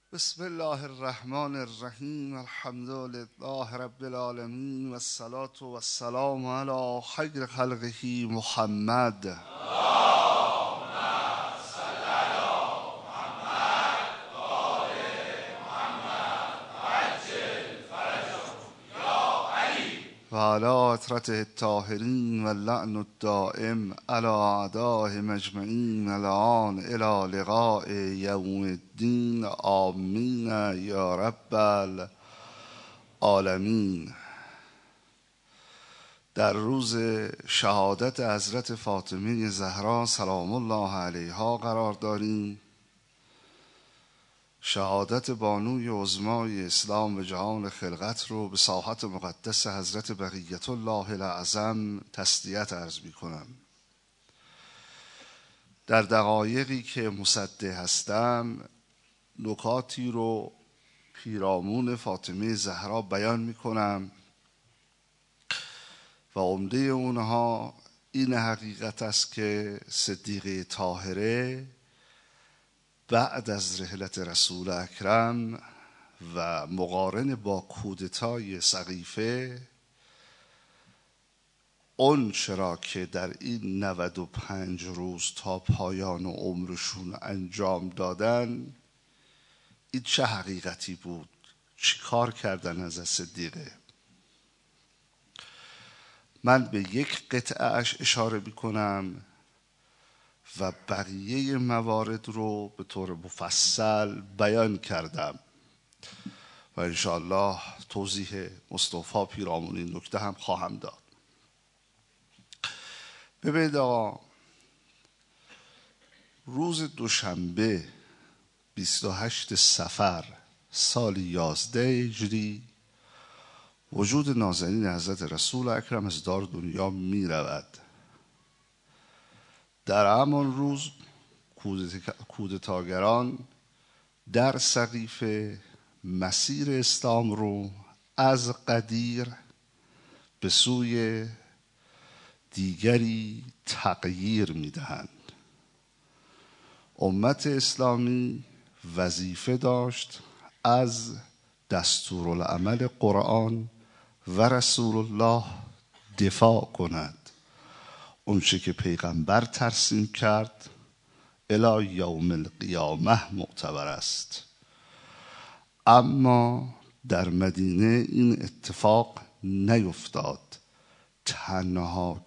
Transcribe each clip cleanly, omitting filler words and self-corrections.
بسم الله الرحمن الرحیم. الحمد لله رب العالمین و الصلاة و السلام علی خیر خلقه محمد. و علی اطرته الطاهرین و اللعن الدائم علی اعدائه مجمعین الان الی لقاء یوم الدین. آمین یا رب العالمین. در روز شهادت حضرت فاطمه زهرا سلام الله علیها قرار داریم. شهادت بانوی عظمای اسلام و جهان خلقت رو به ساحت مقدس حضرت بقیت الله الاعظم تسلیت عرض می کنم. در دقایقی که مصدع هستم نکاتی رو پیرامون فاطمه زهرا بیان می کنم و عمده اونها این حقیقت است که صدیقه طاهره بعد از رحلت رسول اکرم و مقارن با کودتای سقیفه اون چرا که در این 95 روز تا پایان عمرشون انجام دادن، این چه حقیقتی بود؟ چی کار کردن از صدیقه؟ من به یک قطعه‌اش اشاره میکنم و بقیه موارد رو به طور مفصل بیان کردم و انشاءالله توضیح مستوفا پیرامون این نکته هم خواهم داد. ببینید آقا، روز دوشنبه 28 صفر سال 11 هجری وجود نازنین حضرت رسول اکرم از دار دنیا می رود. در همان روز کودتاگران در سقیفه مسیر اسلام رو از قدیر به سوی دیگری تغییر میدهند. امت اسلامی وظیفه داشت از دستورالعمل قرآن و رسول الله دفاع کند. اون چه که پیغمبر ترسیم کرد الی یوم القیامه معتبر است. اما در مدینه این اتفاق نیفتاد. تنها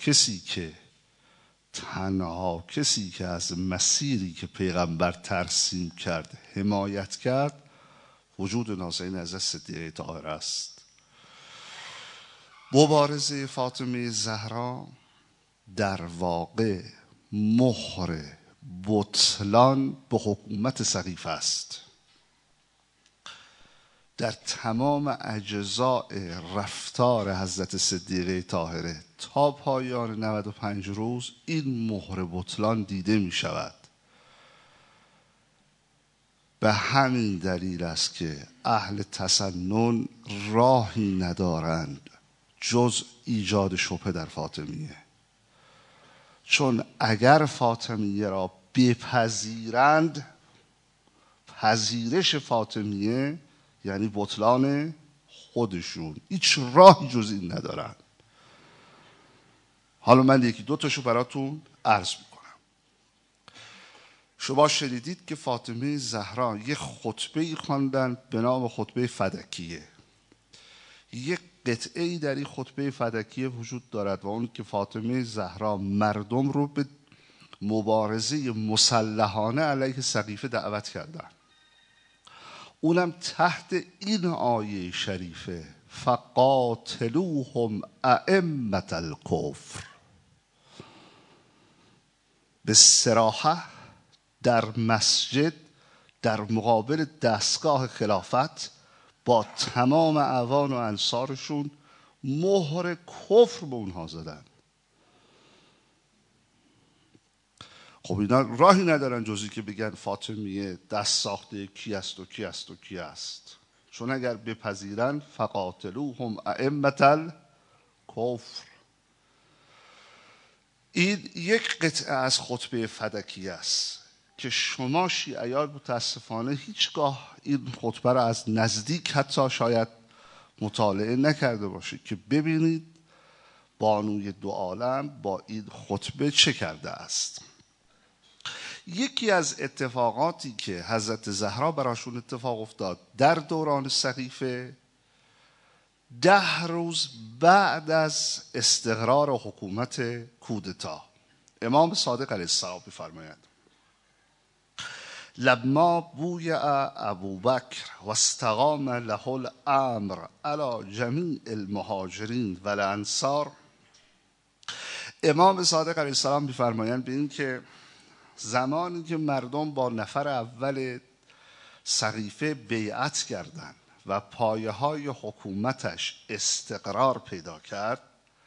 کسی که از مسیری که پیغمبر ترسیم کرد حمایت کرد وجود نازنین حضرت صدیقه طاهره است. مبارزه فاطمه زهرا در واقع مهر بطلان به حکومت سقیفه است. در تمام اجزاء رفتار حضرت صدیقه طاهره تا پایان 95 روز این مهر بطلان دیده می شود. به همین دلیل است که اهل تسنن راهی ندارند جز ایجاد شبهه در فاطمیه. چون اگر فاطمیه را بپذیرند، پذیرش فاطمیه یعنی بطلان خودشون، هیچ راهی جز این ندارن. حالا من یکی دو تاشو براتون عرض میکنم. شما شنیدید که فاطمه زهرا یک خطبه‌ای خواندن به نام خطبه فدکیه. یک قطعه‌ای در این خطبه فدکیه وجود دارد و اون که فاطمه زهرا مردم رو به مبارزه مسلحانه علیه سقیفه دعوت کردن. اونم تحت این آیه شریفه فقاتلوهم ائمة الکفر. به صراحت در مسجد در مقابل دستگاه خلافت با تمام اعوان و انصارشون مهر کفر به اونها زدن. خب اینا راهی ندارن جزی که بگن فاطمیه دست ساخته کی است و کی است و کی است. چون اگر بپذیرن فقاتلوهم ائمة الکفر. این یک قطعه از خطبه فدکیه است که شما شیعیان متاسفانه هیچگاه این خطبه را از نزدیک حتی شاید مطالعه نکرده باشید که ببینید بانوی دو عالم با این خطبه چه کرده است. یکی از اتفاقاتی که حضرت زهرا براشون اتفاق افتاد در دوران سقیفه 10 روز بعد از استقرار حکومت کودتا، امام صادق علیه السلام می‌فرمایند لما بویع ابوبکر و استقام له الامر علی جمیع المهاجرین و الانصار. امام صادق علیه السلام می‌فرمایند به این که زمانی که مردم با نفر اول سقیفه بیعت کردند و پایه های حکومتش استقرار پیدا کرد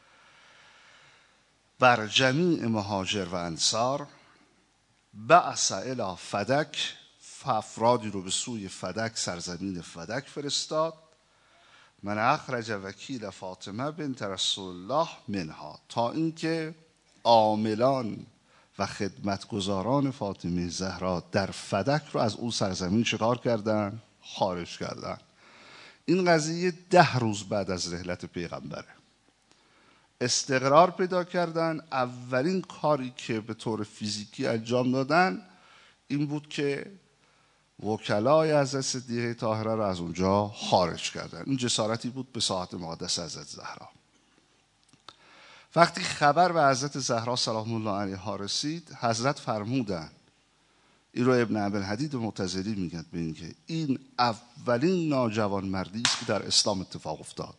بر جمیع مهاجر و انصار، بعث الی فدک، افرادی رو به سوی فدک، سرزمین فدک فرستاد، من اخرج وکیل فاطمه بنت رسول الله منها، تا اینکه عاملان و خدمتگزاران فاطمه زهرا در فدک رو از اون سرزمین چکار کردن؟ خارج کردن. این قضیه 10 روز بعد از رحلت پیغمبره. استقرار پیدا کردن. اولین کاری که به طور فیزیکی انجام دادن این بود که وکلای حضرت صدیقه طاهره را از اونجا خارج کردن. این جسارتی بود به ساعت مقدس حضرت زهرا. وقتی خبر به حضرت زهرا سلام الله علیها رسید، حضرت فرمودن، این رو ابن ابوالحدید معتزلی میگن به این که این اولین ناجوان مردی است که در اسلام اتفاق افتاد.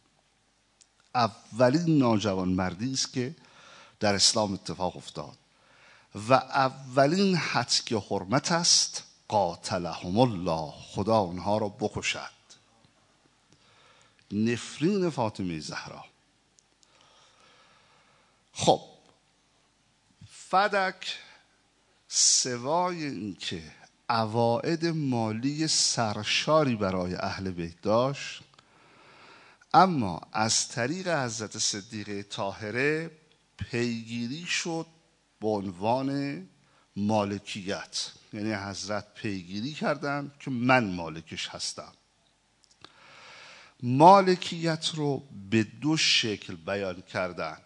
اولین ناجوان مردی است که در اسلام اتفاق افتاد و اولین هتک حرمت است. قاتلهم الله، خدا اونها را بکشد. نفرین فاطمه زهرا. خب فدک سوای این که عواید مالی سرشاری برای اهل بیت داشت، اما از طریق حضرت صدیقه طاهره پیگیری شد به عنوان مالکیت. یعنی حضرت پیگیری کردن که من مالکش هستم. مالکیت رو به 2 شکل بیان کردن.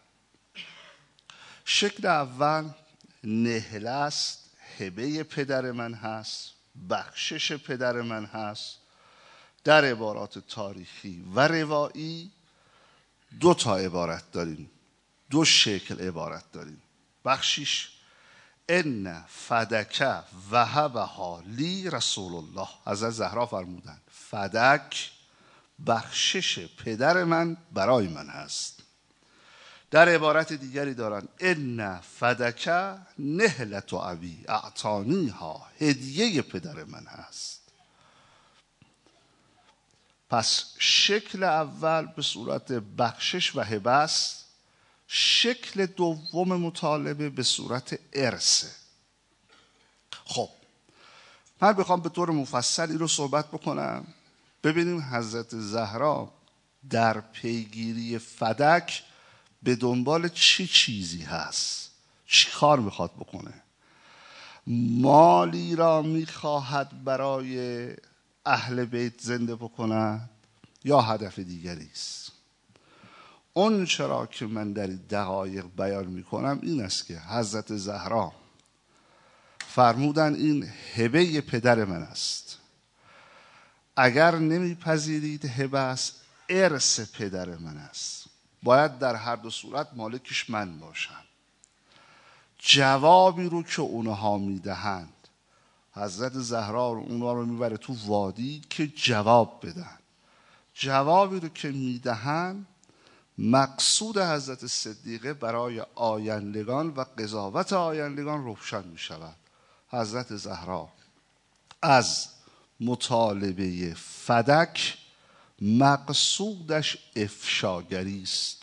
شکل اول نهله است، هبه پدر من هست، بخشش پدر من هست. در عبارات تاریخی و روایی 2 تا عبارت داریم، 2 شکل عبارت داریم. بخشیش ان فدک وهبها لی رسول الله، حضرت زهرا فرمودند فدک بخشش پدر من برای من هست. در عبارت دیگری دارن ان فدک نهلت ابی اعطانیها، هدیه پدر من هست. پس شکل اول به صورت بخشش و هبه است. شکل دوم مطالبه به صورت ارثه. خب من بخوام به طور مفصلی رو صحبت بکنم، ببینیم حضرت زهرا در پیگیری فدک به دنبال چه چیزی هست، چی کار میخواد بکنه. مالی را میخواهد برای اهل بیت زنده بکند یا هدف دیگری است؟ اون چرا که من در دقایق بیان میکنم این است که حضرت زهرا فرمودن این هبه پدر من است. اگر نمیپذیرید هبه است، ارث پدر من است. باید در هر 2 صورت مالکش من باشم. جوابی رو که اونها میدهند، حضرت زهرا اونها رو میبره تو وادی که جواب بدن. جوابی رو که میدهند مقصود حضرت صدیقه برای آیندگان و قضاوت آیندگان روشن می شود. حضرت زهرا از مطالبه فدک مقصودش افشاگری است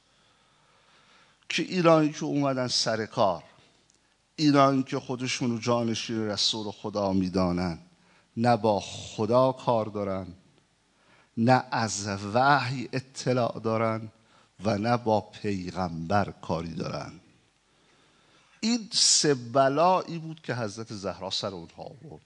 که ایرانی که اومدن سر کار، ایرانی که خودشونو جانشین رسول خدا میدانن، نه با خدا کار دارن، نه از وحی اطلاع دارن و نه با پیغمبر کاری دارن. این 3 بلایی بود که حضرت زهرا سر اونها آورد.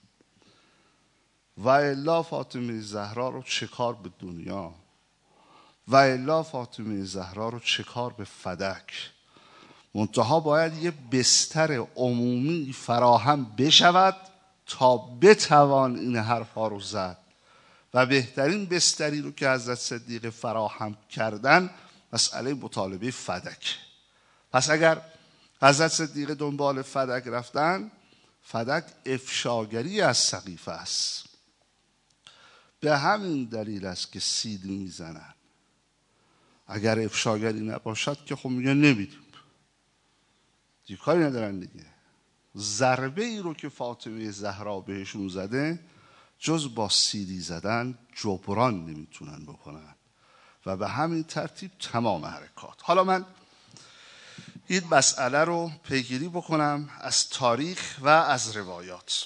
و الا فاطمه زهرا رو چه کار به دنیا، و الا فاطمه زهرا رو چه کار به فدک. منتها باید یه بستر عمومی فراهم بشود تا بتوان این حرفا رو زد. و بهترین بستری رو که حضرت صدیقه فراهم کردن مسئله مطالبه فدک. پس اگر حضرت صدیقه دنبال فدک رفتن، فدک افشاگری از سقیفه است. به همین دلیل است که سید میزنن. اگر افشاگری نباشد که خب میگن نمیدیم، دیگه کاری ندارن دیگه. ضربه ای رو که فاطمه زهرا بهشون زده جز با سیدی زدن جبران نمیتونن بکنن و به همین ترتیب تمام حرکات. حالا من این مسئله رو پیگیری بکنم از تاریخ و از روایات.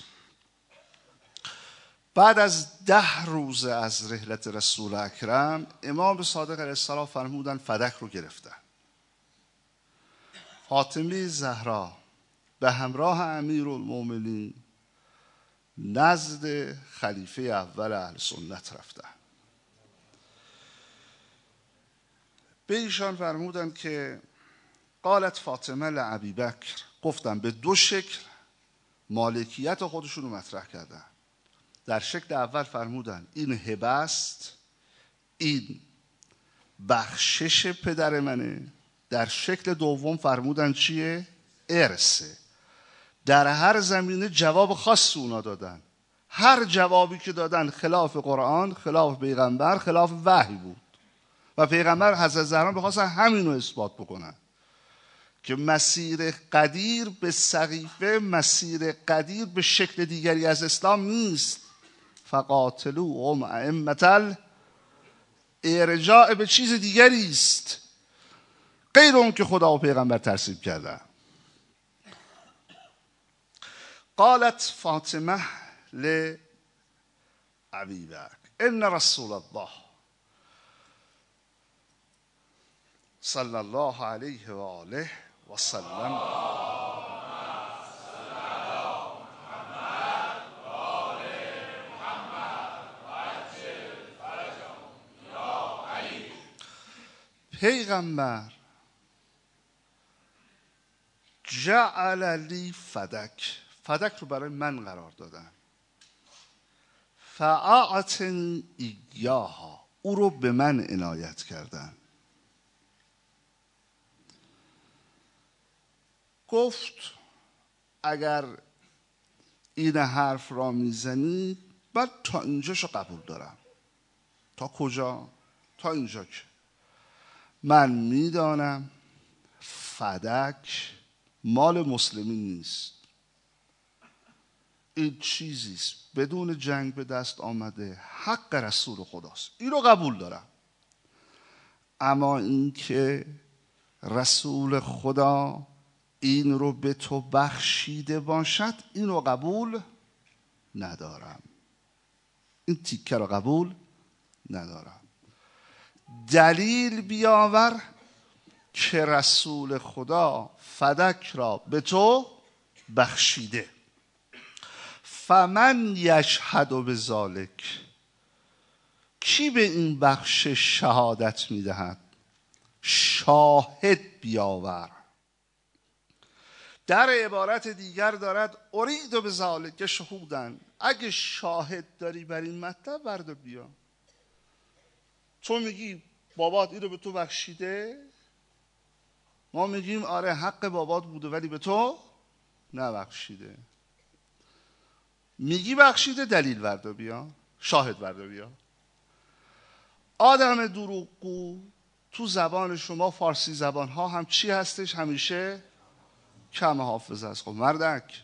بعد از 10 روز از رحلت رسول اکرم، امام صادق علیه السلام فرمودن فدک رو گرفتن. فاطمه زهرا به همراه امیرالمومنین نزد خلیفه اول اهل سنت رفتن. به ایشان فرمودن که قالت فاطمه لابی بکر، گفتن به 2 شکل مالکیت خودشون رو مطرح کردن. در شکل اول فرمودن این هبه است، این بخشش پدر منه. در شکل دوم فرمودن چیه؟ ارثه. در هر زمینه جواب خاص اونا دادن. هر جوابی که دادن خلاف قرآن، خلاف پیغمبر، خلاف وحی بود. و پیغمبر حضرت زهرا بخواستن همینو اثبات بکنن که مسیر قدیر به سقیفه مسیر قدیر به شکل دیگری از اسلام نیست. فقاتلوهم ائمة الارجاع به چیز دیگری است غیر اون که خدا و پیغمبر ترسیم کردن. قالت فاطمه لابی بکر ان رسول الله صلی الله علیه و آله و سلم پیغمبر جعل لی فدک، فدک رو برای من قرار دادن. فاعطنی ایاها، او رو به من عنایت کردن. گفت اگر این حرف را میزنی بعد تا اینجاشو قبول دارم. تا کجا؟ تا اینجا که من میدانم فدک مال مسلمین نیست، این چیزیست بدون جنگ به دست آمده، حق رسول خداست، این رو قبول دارم. اما این که رسول خدا این رو به تو بخشیده باشد این رو قبول ندارم، این تیکه رو قبول ندارم. دلیل بیاور که رسول خدا فدک را به تو بخشیده. فمن یشهد بذالک، کی به این بخشش شهادت میدهد؟ شاهد بیاور. در عبارت دیگر دارد ارید بذالک شهودن، اگه شاهد داری بر این مطلب بردار بیا. تو میگی بابات اینو به تو بخشیده، ما میگیم آره حق بابات بوده ولی به تو نبخشیده. میگی بخشیده، دلیل بردار بیا، شاهد بردار بیا. آدم دروغگو تو زبان شما فارسی زبان ها هم چی هستش؟ همیشه کم حافظه است. خب مردک،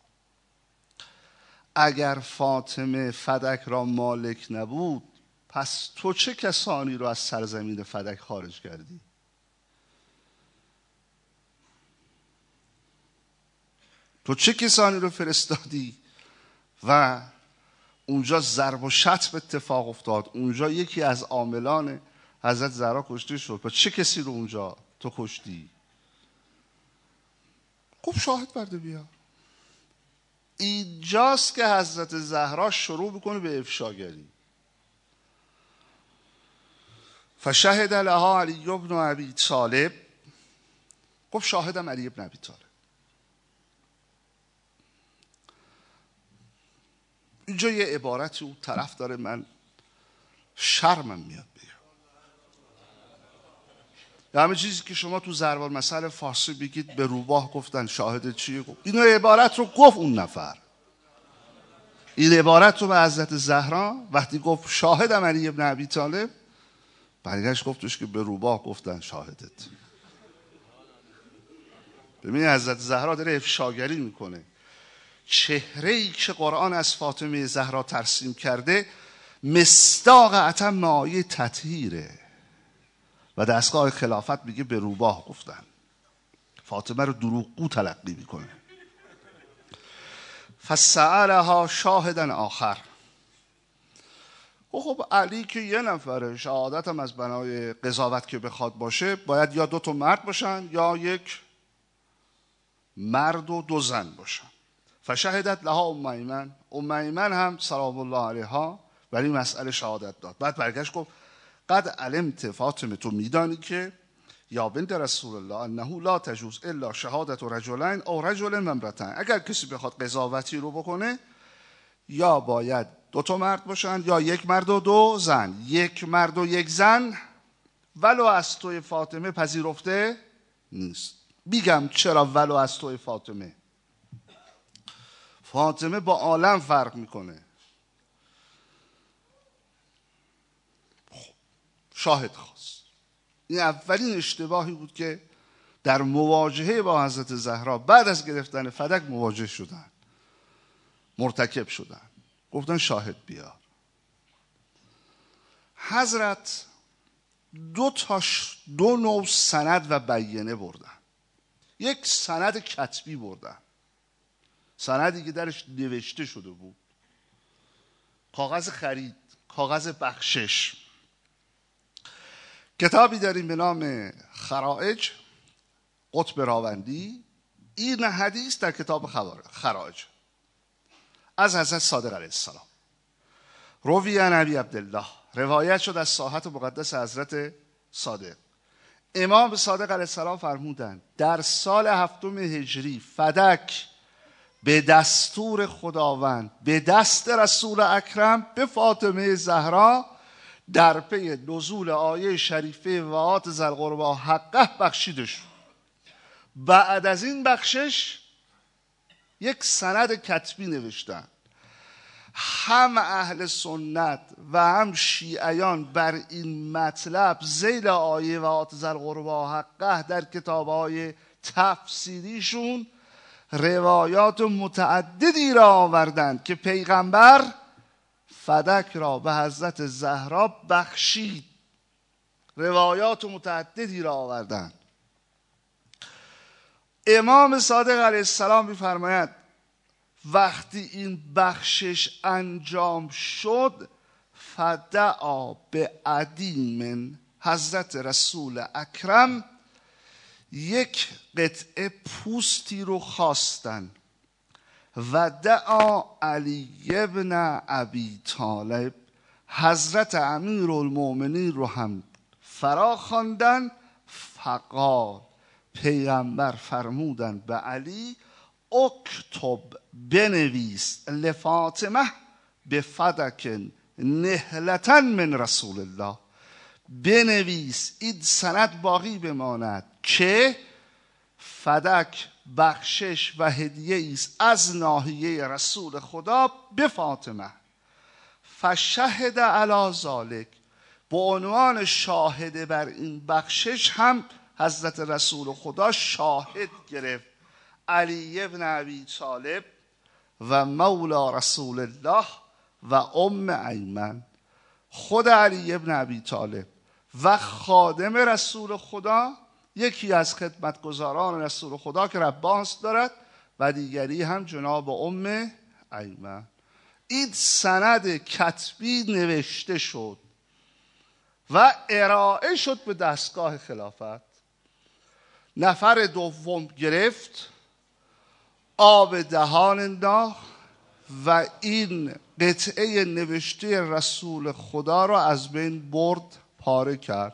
اگر فاطمه فدک را مالک نبود پس تو چه کسانی رو از سرزمین فدک خارج کردی؟ تو چه کسانی رو فرستادی و اونجا ضرب و شتم اتفاق افتاد، اونجا یکی از عاملان حضرت زهرا کشته شد، پس چه کسی رو اونجا تو کشتی؟ خب شاهد برده بیا. اینجاست که حضرت زهرا شروع میکنه به افشاگری. فشهد لها علی بن ابی طالب، گفت شاهدم علی بن ابی طالب. اینجا یه عبارتی اون طرف داره، من شرمم میاد بگم. همه چیزی که شما تو ضرب المثل فارسی بگید به روباه گفتن، شاهد چیه؟ گفت اینو عبارت رو گفت اون نفر. این عبارت رو به حضرت زهرا وقتی گفت شاهدم علی بن ابی طالب، برگشت گفتش که به روباه گفتن شاهدت. ببینید حضرت زهرا داره افشاگری میکنه. چهره‌ای که قرآن از فاطمه زهرا ترسیم کرده مصداق اتم آیه تطهیره و دستگاه خلافت میگه به روباه گفتن. فاطمه رو دروغگو تلقی میکنه. فسألها شاهدا آخر. خب علی که یه نفره، شهادت هم از بنای قضاوت که بخواد باشه باید یا 2 مرد باشن یا 1 مرد و 2 زن باشن. فشهدت لها ام ایمن. ام ایمن هم سلام الله علیها برای مسئله شهادت داد. بعد برگشت گفت قد علمت فاطمه، تو میدانی که یا بنت رسول الله انه لا تجوز الا شهادت رجلین او رجل و امرأتین. اگر کسی بخواد قضاوتی رو بکنه یا باید 2 مرد باشن یا 1 مرد و 2 زن. 1 مرد و 1 زن ولو از توی فاطمه پذیرفته نیست. میگم چرا ولو از توی فاطمه. فاطمه با عالم فرق میکنه. شاهد خواست. این اولین اشتباهی بود که در مواجهه با حضرت زهرا بعد از گرفتن فدک مواجه شدن، مرتکب شدن. گفتن شاهد بیار. حضرت 2 نوع سند و بیانه بردن. 1 سند کتبی بردن، سندی که درش نوشته شده بود، کاغذ خرید، کاغذ بخشش. کتابی داریم به نام خرائج قطب راوندی. این حدیث در کتاب خرائج از حضرت صادق علیه السلام. روی عن ابی عبدالله، روایت شد از ساحت مقدس حضرت صادق. امام صادق علیه السلام فرمودند در سال 7 هجری فدک به دستور خداوند به دست رسول اکرم به فاطمه زهرا در پی نزول آیه شریفه و آت ذی القربی حقه بخشیده شد. بعد از این بخشش 1 سند کتبی نوشتن. هم اهل سنت و هم شیعیان بر این مطلب ذیل آیه و آت ذی القربی حقه در کتاب‌های تفسیریشون روایات متعددی را آوردند که پیغمبر فدک را به حضرت زهرا بخشید. روایات متعددی را آوردند. امام صادق علیه السلام می‌فرماید وقتی این بخشش انجام شد فدعا به عدیم، حضرت رسول اکرم 1 قطعه پوستی رو خواستن و دعا علی ابن ابی طالب، حضرت امیرالمؤمنین رو هم فرا خواندن. فقال، پیغمبر فرمودن به علی اکتب، بنویس لفاطمه بفدک نهلة من رسول الله، بنویس این سند باقی بماند که فدک بخشش و هدیه است از ناحیه رسول خدا به فاطمه. فشهد علی ذلک، به عنوان شاهد بر این بخشش هم حضرت رسول خدا شاهد گرفت علی ابن ابی طالب و مولا رسول الله و ام ایمن. خود علی ابن ابی طالب و خادم رسول خدا، یکی از خدمتگزاران رسول خدا که رباس دارد و دیگری هم جناب ام ایمن. این سند کتبی نوشته شد و ارائه شد به دستگاه خلافت. نفر دوم گرفت آب دهان انداخت و این قطعه نوشته رسول خدا را از بین برد، پاره کرد.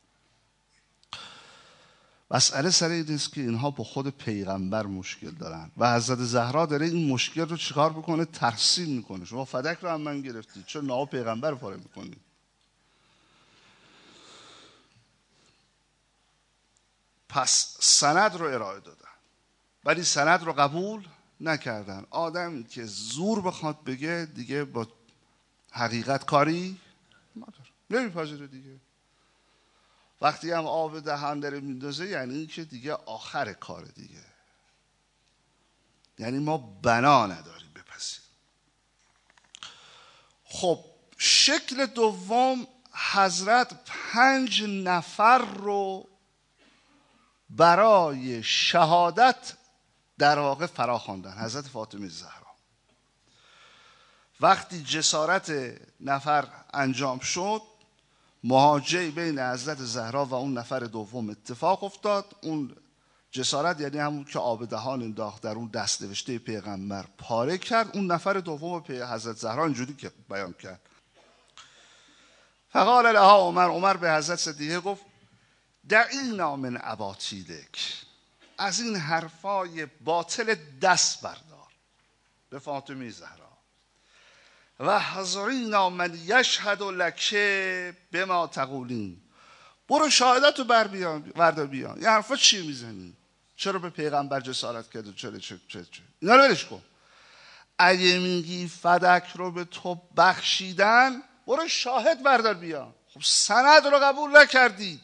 مسئله سر این است که اینها با خود پیغمبر مشکل دارن و حضرت زهرا داره این مشکل رو چیکار بکنه؟ ترسیم میکنه. شما فدک رو هم من گرفتید، چرا ناب پیغمبر رو پاره میکنید؟ پس سند رو ارائه دادن ولی سند رو قبول نکردن. آدمی که زور بخواد بگه دیگه با حقیقت کاری نداره، نمیپذیره دیگه. وقتی هم آب دهان داره میندازه یعنی این که دیگه آخر کار دیگه، یعنی ما بنا نداریم بپذیریم. خب شکل دوم، حضرت 5 نفر رو برای شهادت در واقع فرا خواندن. حضرت فاطمه زهرا وقتی جسارت نفر انجام شد، مواجهه بین حضرت زهرا و اون نفر دوم اتفاق افتاد. اون جسارت یعنی همون که آب دهان انداخت، در اون دست نوشته پیغمبر پاره کرد. اون نفر دوم حضرت زهرا اینجوری که بیان کرد: فقال لها عمر به حضرت صدیقه گفت دعینا من اباطیلک، از این حرفای باطل دست بردار، به فاطمه زهرا. و حضرینا من یشهد لک بما تقولین، برو شهادت رو بردار بیان. این حرفا چی میزنی؟ چرا به پیغمبر جسارت کرد؟ چرا اینا رو ولش کن. اگه میگی فدک رو به تو بخشیدن، برو شاهد بردار بیان. خب سند رو قبول نکردی.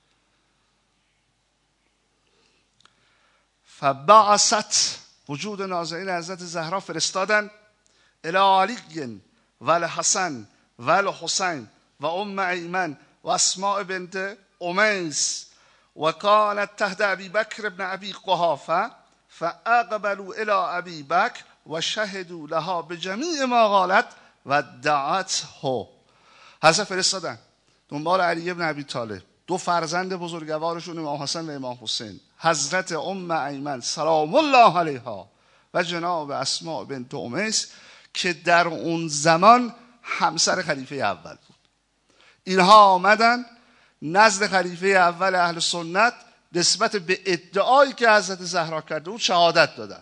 فبعثت، وجود نازنین حضرت زهرا فرستادن، الی علی و الحسن و الحسین و ام ایمن و اسماء بنت امیس و کانت تحت ابی بکر ابن ابی قحافه فاقبلوا الی ابی بکر و شهدوا لها بجمیع ما قالت و دعته. حضرت فرستادن دنبال علی ابن ابی طالب، 2 فرزند بزرگوارشون امام حسن و امام حسین، حضرت ام ایمن سلام الله علیها و جناب اسماء بنت امیس که در اون زمان همسر خلیفه اول بود. اینها آمدن نزد خلیفه اول اهل سنت نسبت به ادعایی که حضرت زهرا کرده بود شهادت دادن.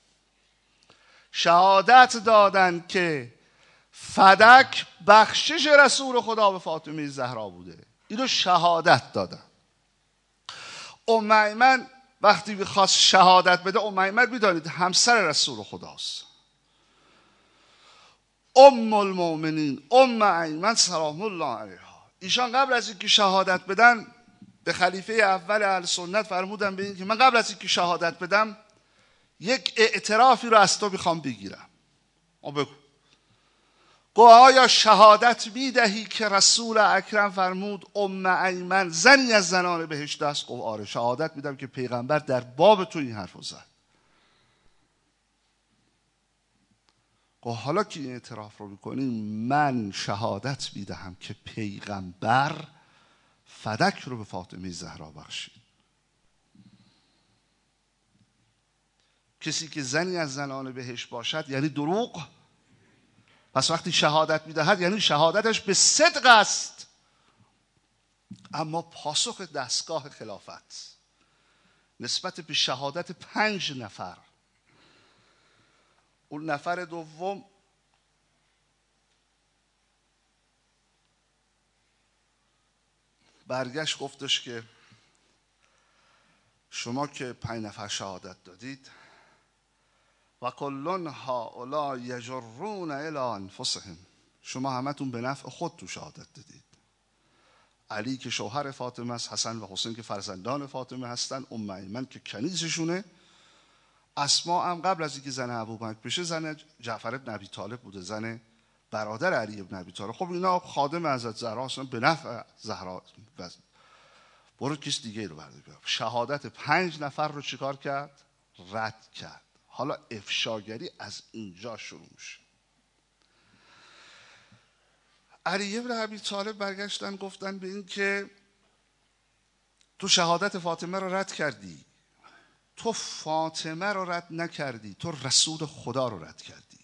شهادت دادن که فدک بخشش رسول خدا به فاطمه زهرا بوده. اینو شهادت دادن. ام ایمن وقتی می‌خواست شهادت بده، ام ایمن می‌دانید همسر رسول خداست، ام المؤمنین ام ایمن سلام الله علیها. ایشان قبل از اینکه شهادت بدن به خلیفه اول اهل سنت فرمودن به این که من قبل از اینکه شهادت بدم یک اعترافی رو از تو میخوام بگیرم. بگو. گفت آیا شهادت میدهی که رسول اکرم فرمود ام ایمن زنی از زنان بهشت است؟ گفت آره شهادت میدم که پیغمبر در باب تو این حرفو زد. حالا که این اعتراف رو میکنیم، من شهادت میدهم که پیغمبر فدک رو به فاطمه زهرا بخشید. کسی که زنی از زنان بهشت باشد یعنی دروغ. پس وقتی شهادت میدهد یعنی شهادتش به صدق است. اما پاسخ دستگاه خلافت نسبت به شهادت 5 نفر، اون نفر دوم برگشت گفتش که شما که 5 نفر شهادت دادید و کلون هؤلاء یجرون الی انفسهم، شما همتون به نفع خود تو شهادت دادید. علی که شوهر فاطمه است، حسن و حسین که فرزندان فاطمه هستن، ام ایمن که کنیزشونه، اسماء هم قبل از اینکه زن ابوبکر بشه زن جعفر بن ابی طالب بوده، زن برادر علی بن ابی طالب. خب اینا خادم حضرت زهرا هستن، به نفع زهرا. برو کس دیگه رو بردار بیار. شهادت 5 نفر رو چیکار کرد؟ رد کرد. حالا افشاگری از اینجا شروع میشه. علی بن ابی طالب برگشتن گفتن به این که تو شهادت فاطمه رو رد کردی، تو فاطمه رو رد نکردی، تو رسول خدا رو رد کردی.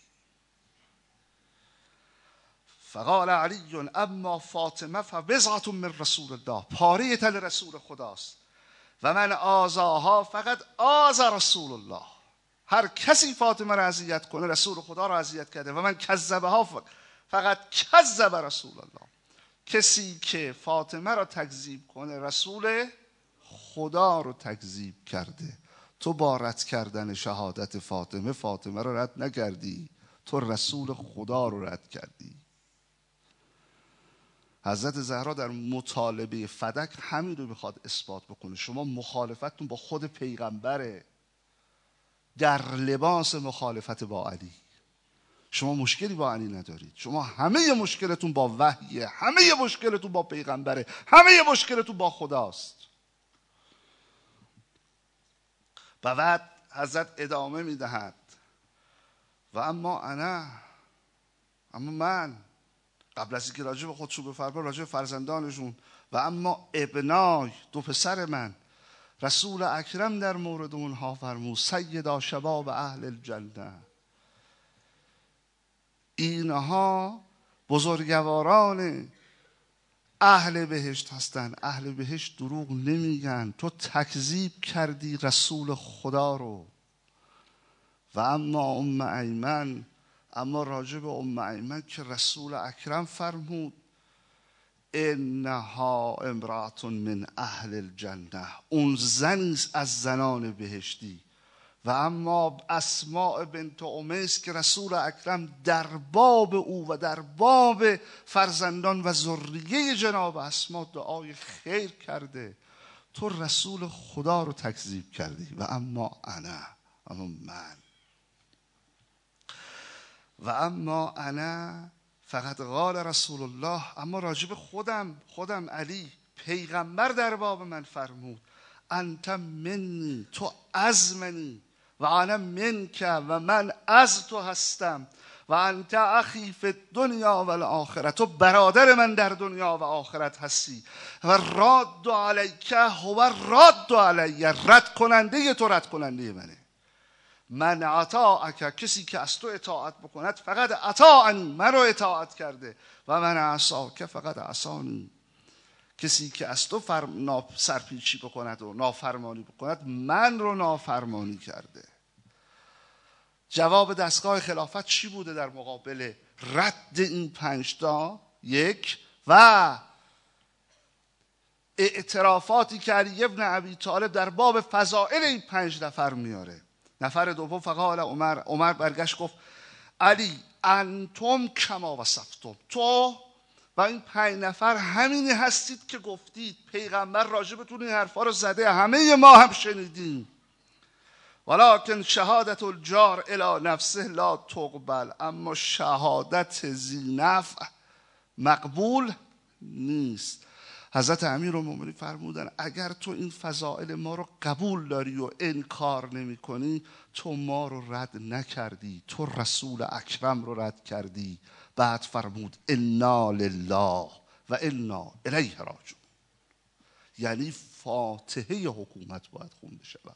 فقال علی اما فاطمه فبضعة من رسول الله، پاره تن رسول خداست. و من آزاها فقط آزا رسول الله، هر کسی فاطمه را اذیت کنه رسول خدا را اذیت کرده. و من کذبها فقط کذب رسول الله، کسی که فاطمه را تکذیب کنه رسول خدا رو تکذیب کرده. تو با رد کردن شهادت فاطمه، فاطمه را رد نکردی، تو رسول خدا رو رد کردی. حضرت زهرا در مطالبه فدک همین رو میخواد اثبات بکنه. شما مخالفتتون با خود پیغمبره در لباس مخالفت با علی. شما مشکلی با علی ندارید، شما همه مشکلتون با وحیه، همه مشکلتون با پیغمبره، همه مشکلتون با خداست. و بعد حضرت ادامه میدهد و اما من، قبل از اینکه راجع به خودشون بفرمایند راجع به فرزندانشون، و اما ابنای، دو پسر من، رسول اکرم در مورد اونها فرمود سیدا شباب اهل الجنه، اینها بزرگواران اهل بهشت هستند. اهل بهشت دروغ نمیگن. تو تکذیب کردی رسول خدا رو. و اما ام ایمن، اما راجع به ام ایمن که رسول اکرم فرمود انها امرأة من اهل الجنه، اون زنی از زنان بهشتی. و اما اسماء بنت امیس که رسول اکرم در باب او و در باب فرزندان و ذریه جناب اسماء دعای خیر کرده، تو رسول خدا رو تکذیب کردی. و اما من، و اما انا فقط قال رسول الله، اما راجب خودم علی پیغمبر در باب من فرمود انت منی، تو از منی، و انا منک، و من از تو هستم، و انت اخی فی الدنیا و الاخره، تو برادر من در دنیا و آخرت هستی. و راد علیک هو راد علی، رد کننده تو رد کننده منه. من اطاعک، کسی که از تو اطاعت بکند فقط اطاعنی، من رو اطاعت کرده. و من عصاک فقط عصانی، کسی که از تو سرپیچی بکند و نافرمانی بکند من رو نافرمانی کرده. جواب دستگاه خلافت چی بوده در مقابل رد این 5 تا؟ 1 و اعترافاتی که علی ابن ابی طالب در باب فضائل این 5 نفر میاره. نفر دوم فقال عمر برگشت گفت علی انتم کما وصفتم، تو و این 5 نفر همینی هستید که گفتید. پیغمبر راجبتون این حرفا رو زده، همه ما هم شنیدیم. ولکن شهادت الجار الی نفسه لا تقبل، اما شهادت ذی نفع مقبول نیست. حضرت امیرالمومنین فرمودن اگر تو این فضائل ما رو قبول داری و انکار نمی کنی، تو ما رو رد نکردی، تو رسول اکرم رو رد کردی. بعد فرمود انا لله و انا الیه راجعون، یعنی فاتحه حکومت باید خونده شود.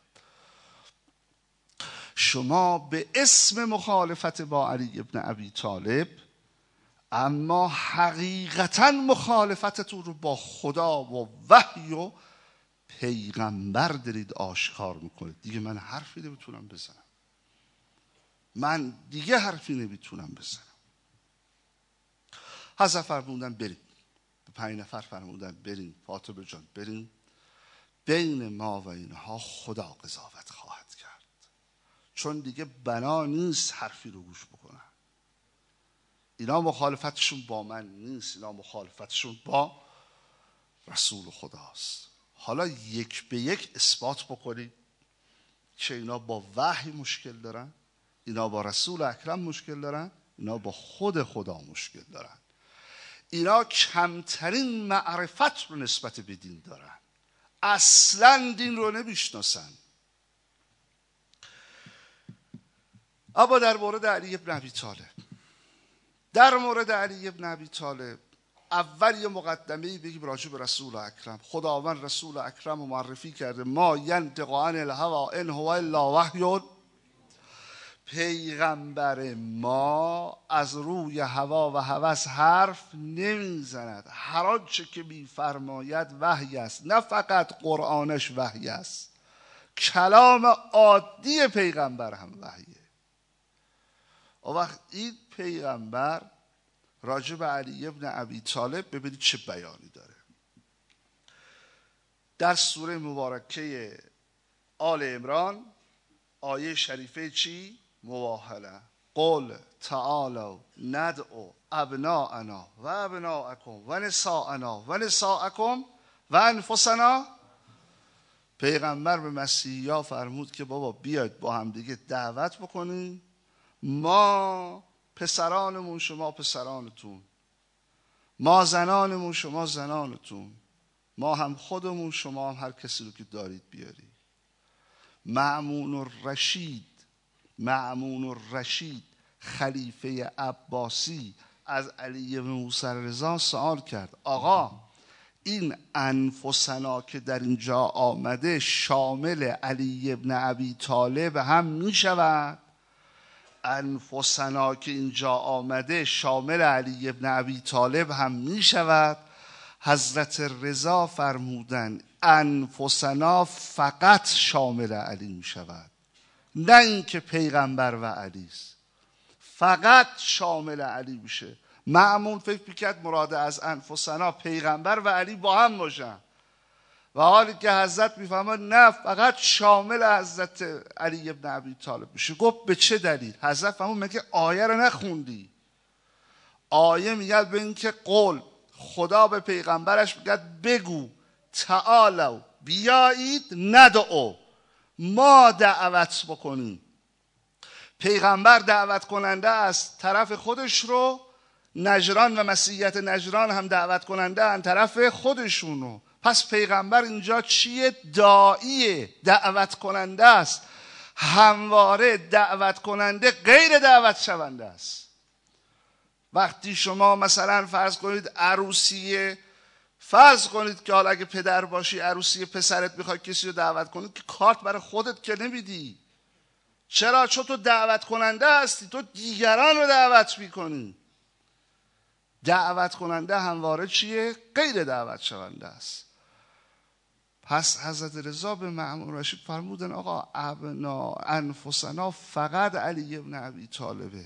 شما به اسم مخالفت با علی ابن ابی طالب، اما حقیقتا مخالفتتون رو با خدا و وحی و پیغمبر دارید آشکار میکنید. دیگه من حرفی نمیتونم بزنم، حضرت فرمودن بریم، به 5 نفر فرمودن بریم فاطمه جان بریم، بین ما و اینها خدا قضاوت خواهد کرد. چون دیگه بنا نیست حرفی رو گوش بکنن. اینا مخالفتشون با من نیست، اینا مخالفتشون با رسول خداست. حالا 1 به 1 اثبات بکنید که اینا با وحی مشکل دارن، اینا با رسول اکرم مشکل دارن، اینا با خود خدا مشکل دارن. اینا کمترین معرفت رو نسبت به دین دارن، اصلا دین رو نمیشناسن. اما در مورد علی ابن ابی طالب، اول یه مقدمه‌ای بگیم راجع به رسول اکرم. خداوند رسول اکرم رو معرفی کرده، ما ینطق عن الهوی ان هو الا وحی. پیغمبر ما از روی هوا و هوس حرف نمیزند، هر آنچه که میفرماید وحی است. نه فقط قرآنش وحی است، کلام عادی پیغمبر هم وحیه. و وقت این پیغمبر راجع به علی ابن ابی طالب ببینید چه بیانی داره. در سوره مبارکه آل عمران آیه شریفه چی؟ مواهله. قل تعالوا ندعو ابناءنا و ابناءکم و نساءنا و نساءکم و انفسنا. پیغمبر به مسیحی‌ها فرمود که بابا بیاید با هم دیگه دعوت بکنیم، ما پسرانمون شما پسرانتون، ما زنانمون شما زنانتون، ما هم خودمون شما هم هر کسی رو که دارید بیارید. مأمون الرشید خلیفه عباسی از علی بن موسی رضا سوال کرد، آقا این انفسنا که در اینجا آمده شامل علی ابن ابی طالب هم می شود؟ انفسنا که اینجا آمده شامل علی ابن ابی طالب هم می شود؟ حضرت رضا فرمودن انفسنا فقط شامل علی می شود، نه اینکه پیغمبر و علی است، فقط شامل علی میشه. مأمون فکر میکرد مراد از انفسنا پیغمبر و علی با هم باشن، و حالی که حضرت میفهمد نه فقط شامل حضرت علی ابن ابی طالب میشه. گفت به چه دلیل؟ حضرت فرمود مگه آیه رو نخوندی؟ آیه میگه به این که قول، خدا به پیغمبرش میگه بگو تعالوا بیایید ندعو، ما دعوت بکنیم. پیغمبر دعوت کننده است طرف خودش رو، نجران و مسیحیت نجران هم دعوت کننده ان طرف خودشون رو. پس پیغمبر اینجا چیه؟ داعیه، دعوت کننده است. همواره دعوت کننده غیر دعوت شونده است. وقتی شما مثلا فرض کنید عروسیه، فرض کنید که حالا اگه پدر باشی عروسی پسرت میخوای کسی رو دعوت کنید که کارت برای خودت که نمیدی. چرا؟ چون تو دعوت کننده هستی، تو دیگران رو دعوت میکنی. دعوت کننده همواره چیه؟ غیر دعوت شونده است. پس حضرت رضا به مأمون رشید فرمودن آقا ابنا انفسنا فقط علی ابن ابی طالبه،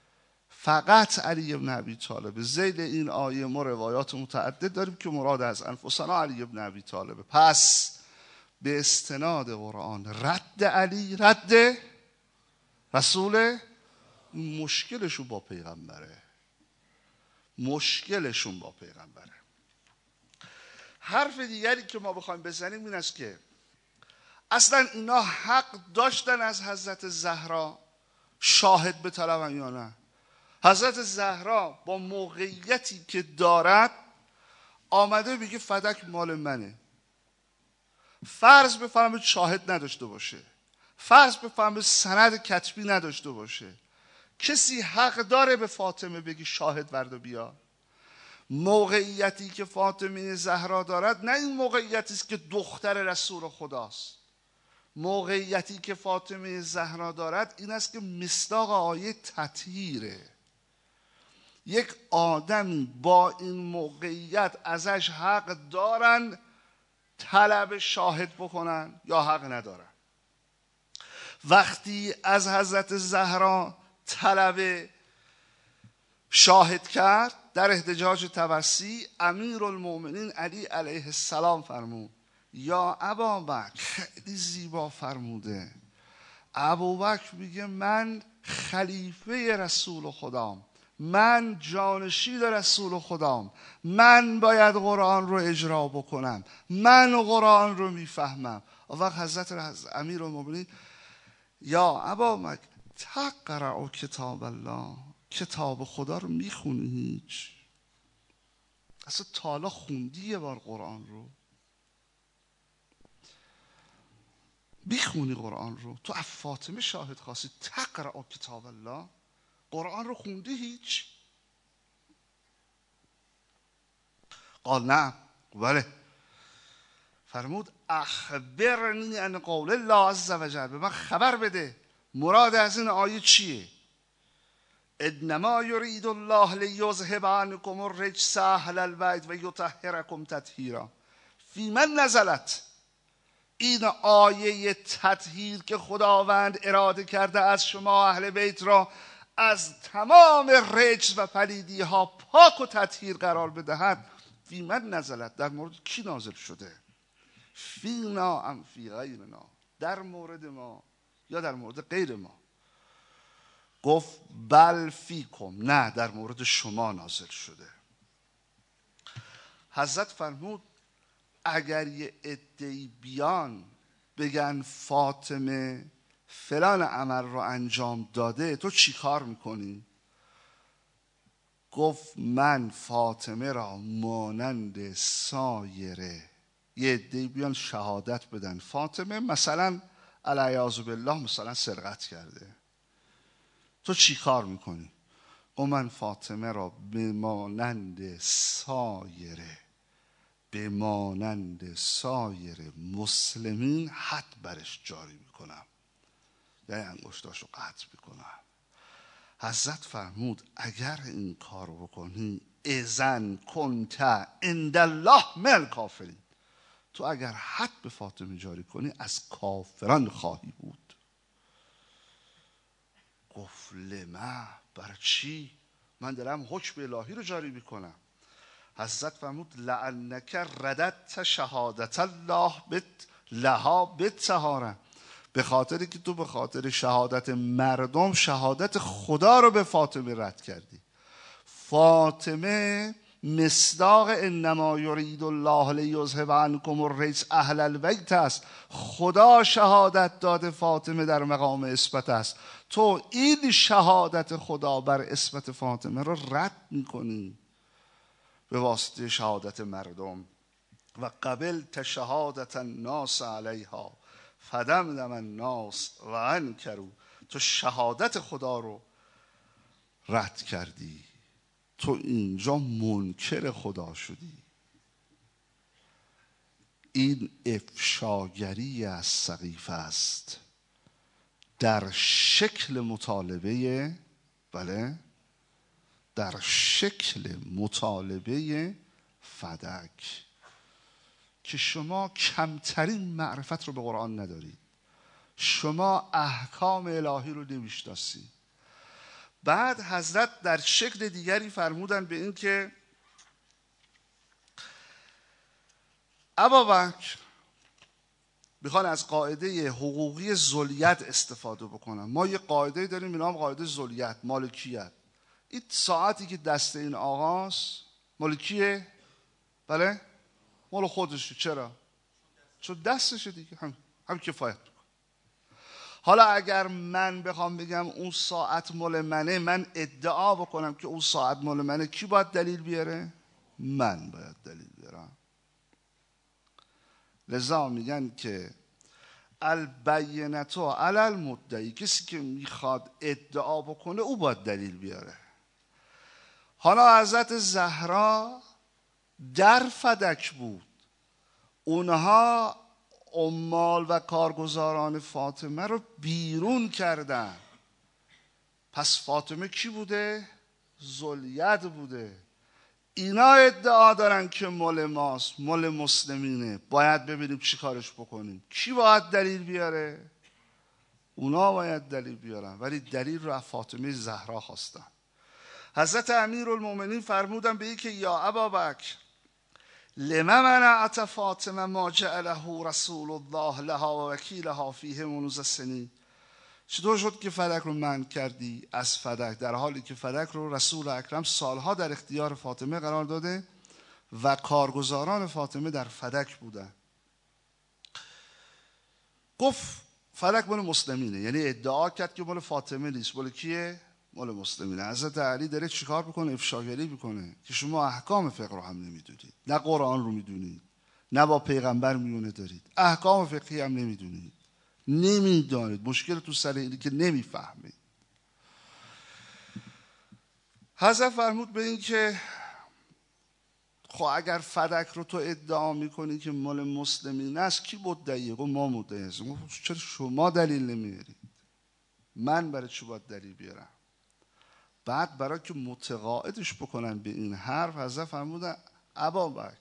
فقط علی ابن ابی طالبه. زید این آیه ما روایات متعدد داریم که مراد از انفسنا علی ابن ابی طالبه. پس به استناد قرآن رد علی، رد رسول، مشکلشون با پیغمبره، مشکلشون با پیغمبره. حرف دیگری که ما بخوایم بزنیم این است که اصلا اینا حق داشتن از حضرت زهرا شاهد بطلبن یا نه؟ حضرت زهرا با موقعیتی که دارد آمده میگه فدک مال منه. فرض بفرمایید شاهد نداشته باشه، فرض بفرمایید سند کتبی نداشته باشه، کسی حق داره به فاطمه بگی شاهد ورد و بیا؟ موقعیتی که فاطمه زهرا دارد نه این موقعیتی است که دختر رسول خداست. موقعیتی که فاطمه زهرا دارد این است که مصداق آیه تطهیره. یک آدمی با این موقعیت ازش حق دارن طلب شاهد بکنن یا حق ندارن؟ وقتی از حضرت زهرا طلب شاهد کرد در احتجاج توصی، امیرالمؤمنین علی علیه السلام فرمود یا ابابکر، خیلی زیبا فرموده. ابوبکر میگه من خلیفه رسول خدام، من جانشین رسول خدام، من باید قرآن رو اجرا بکنم، من قرآن رو میفهمم. و وقت حضرت امیرالمؤمنین یا ابابکر تقرأ کتاب الله، کتاب خدا رو میخونی؟ هیچ اصلا تالا خوندی یه بار قرآن رو؟ میخونی قرآن رو؟ تو از فاطمه شاهد خواستی تقرأ کتاب الله، قرآن رو خوندی؟ هیچ. قال نه. بله. فرمود اخبرنی عن قول الله عز وجل، به من خبر بده مراد از این آیه چیه؟ انما یرید الله لیذهب عنکم الرجس اهل البیت و یطهرکم تطهیرا. فی من نزلت، این آیه تطهیر که خداوند اراده کرده از شما اهل بیت را از تمام رجس و پلیدی ها پاک و تطهیر قرار بدهد، فی من نزلت، در مورد کی نازل شده؟ فینا ام فی غیرنا، در مورد ما یا در مورد غیر ما؟ گفت بل فیکم، نه در مورد شما نازل شده. حضرت فرمود اگر یه عده‌ای بیان بگن فاطمه فلان عمل رو انجام داده، تو چی کار میکنی؟ گفت من فاطمه را مانند سایره، یه عده‌ای بیان شهادت بدن فاطمه مثلا العیاذ بالله مثلا سرقت کرده، تو چی کار میکنی؟ گفت من فاطمه را به مانند سایر مسلمین حد برش جاری میکنم، یعنی انگشتاشو قطع میکنم. حضرت فرمود اگر این کار بکنی اذن کنت عند الله من الکافرین، تو اگر حد به فاطمه جاری کنی از کافران خواهی بود. گفت لما، برای چی؟ من دارم حکم الهی رو جاری میکنم. حضرت فرمود لعنک رددت شهادت الله لها بالطهاره، به خاطری که تو به خاطر شهادت مردم شهادت خدا رو به فاطمه رد کردی. فاطمه مصداق انما یرید الله لیذهب عنکم الرجس اهل البیت است. خدا شهادت داده فاطمه در مقام عصمت است، تو این شهادت خدا بر عصمت فاطمه رو رد میکنی به واسطه شهادت مردم. و قبلت شهادت الناس علیها فدمدم الناس و انکروا، تو شهادت خدا رو رد کردی، تو اینجا منکر خدا شدی. این افشاگری از سقیفه است در شکل مطالبه، بله، در شکل مطالبه فدک، که شما کمترین معرفت رو به قرآن ندارید، شما احکام الهی رو نمیشناسید. بعد حضرت در شکل دیگری فرمودن به این که ابابکر میخوان از قاعده حقوقی ذلیت استفاده بکنن. ما یه قاعده داریم به نام قاعده ذلیت، مالکیت. این ساعتی که دست این آقاست مال کیه؟ بله؟ مال خودشه. چرا؟ چون دستشه دیگه، هم کفایت میکنه. حالا اگر من بخوام بگم اون ساعت مال منه، من ادعا بکنم که اون ساعت مال منه، کی باید دلیل بیاره؟ من باید دلیل بیارم. لذا میگن که البینة علی المدعی، کسی که میخواد ادعا بکنه او باید دلیل بیاره. حالا حضرت زهرا در فدک بود، اونها عمال و کارگزاران فاطمه رو بیرون کردن، پس فاطمه کی بوده؟ ذلیت بوده. اینا ادعا دارن که مال ماست، مال مسلمینه، باید ببینیم چی کارش بکنیم. کی باید دلیل بیاره؟ اونا باید دلیل بیارن، ولی دلیل رو از فاطمه زهرا خواستن. حضرت امیرالمومنین فرمودن به این که یا ابابکر لما منعت فاطمه ما جعله رسول الله لها و وکیلها فیه منذ السنین، چطور شد که فدک رو منع کردی از فدک، در حالی که فدک رو رسول اکرم سالها در اختیار فاطمه قرار داده و کارگزاران فاطمه در فدک بودن؟ گفت فدک مال مسلمینه، یعنی ادعا کرد که مال فاطمه نیست، مال کیه؟ مال مسلمینه. حضرت علی داره چیکار بکنه؟ افشاگری بکنه که شما احکام فقه رو هم نمیدونید، نه قرآن رو میدونید، نه با پیغمبر میونه دارید، احکام فقهی هم نمیدونید، نمیدانید. مشکل تو سر اینه که نمیفهمید. حضرت فرمود به این که خب اگر فدک رو تو ادعا میکنی که مال مسلمین است، کی مدعیه؟ گفت ما مدعی هستیم. چرا شما دلیل نمیارید؟ من برای چی باید دلیل بیارم؟ بعد برای که متقاعدش بکنن به این حرف، حضرت فرمودن ابابکر،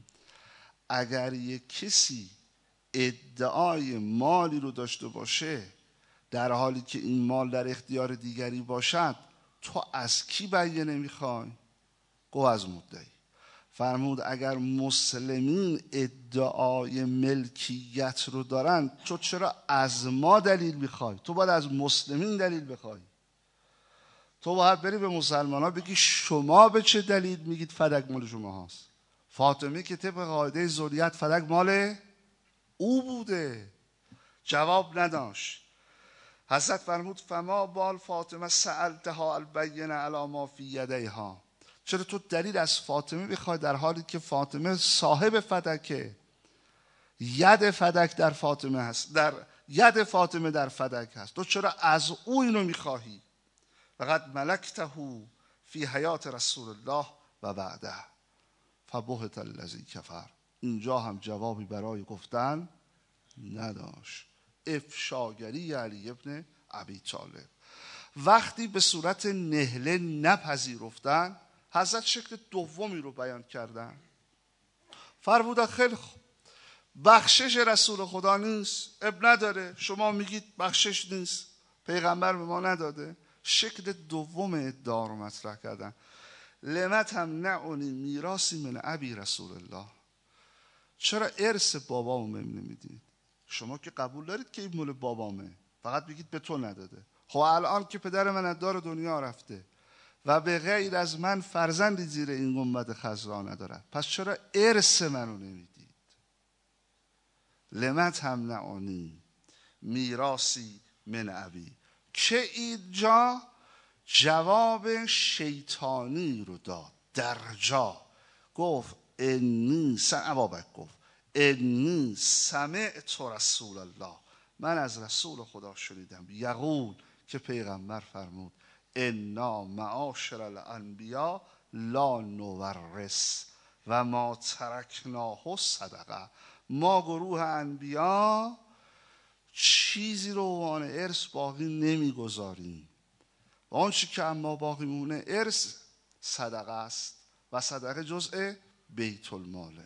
اگر یک کسی ادعای مالی رو داشته باشه در حالی که این مال در اختیار دیگری باشد، تو از کی بیانه میخوای؟ گفت از مدعی. فرمود اگر مسلمین ادعای ملکیت رو دارن، تو چرا از ما دلیل میخوای؟ تو باید از مسلمین دلیل بخوای. تو باید بری به مسلمان ها بگی شما به چه دلیل میگید فدک مال شما هست؟ فاطمه که طبق قاعده ذریت فدک مال او بوده. جواب نداشت. حضرت فرمود فما بال فاطمه سألتها البینه علی ما فی یدیها، چرا تو دلیل از فاطمه بخوای در حالی که فاطمه صاحب فدکه؟ ید فدک در فاطمه هست، در ید فاطمه در فدک هست، تو چرا از او اینو میخواهی؟ فقط ملکته فی حیات رسول الله و بعده فبهت الذی کفر. اینجا هم جوابی برای گفتن نداشت. افشاگری علی ابن ابی طالب. وقتی به صورت نهله نپذیرفتن، حضرت شکل دومی رو بیان کردن. فرمودن خیلی خوب، بخشش رسول خدا نیست، اب نداره، شما میگید بخشش نیست، پیغمبر به ما نداده. شکل دوم ادعا رو مطرح کردن. لمت هم نعنی میراثی من ابی رسول الله، چرا ارث بابامو نمیدید؟ شما که قبول دارید که این مال بابامه، فقط بگید به تو نداده. خب الان که پدر من از دار دنیا رفته و به غیر از من فرزندی زیر این گنبد خضرا ندارد، پس چرا ارث منو نمیدید؟ لمت هم نعنی میراثی من ابی، که اینجا جواب شیطانی رو داد. در جا گفت ابابکر گفت انی سمعت رسول الله، من از رسول خدا شنیدم، یقول، که پیغمبر فرمود انا معاشر الانبیا لا نورث و ما ترکناه صدقه، ما گروه انبیا چیزی رو عنوان ارث باقی نمیگذاریم و آن چی که اما باقی مونه ارث صدقه است و صدقه جزء بیت الماله.